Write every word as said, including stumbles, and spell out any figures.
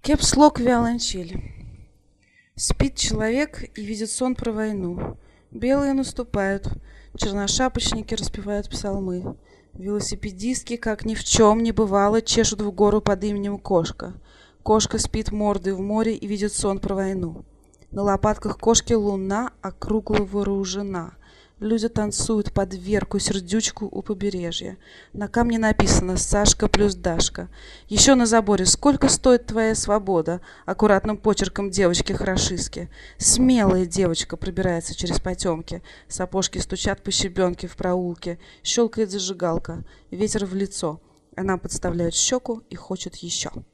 Кепслок виолончель. Спит человек и видит сон про войну. Белые наступают, черношапочники распевают псалмы. Велосипедистки, как ни в чем не бывало, чешут в гору под именем Кошка. Кошка спит мордой в море и видит сон про войну. На лопатках кошки луна округло вооружена. Люди танцуют под Верку сердючку у побережья. На камне написано «Сашка плюс Дашка». Еще на заборе «Сколько стоит твоя свобода?» Аккуратным почерком девочки-хорошистки. Смелая девочка пробирается через потемки. Сапожки стучат по щебенке в проулке. Щелкает зажигалка. Ветер в лицо. Она подставляет щеку и хочет еще.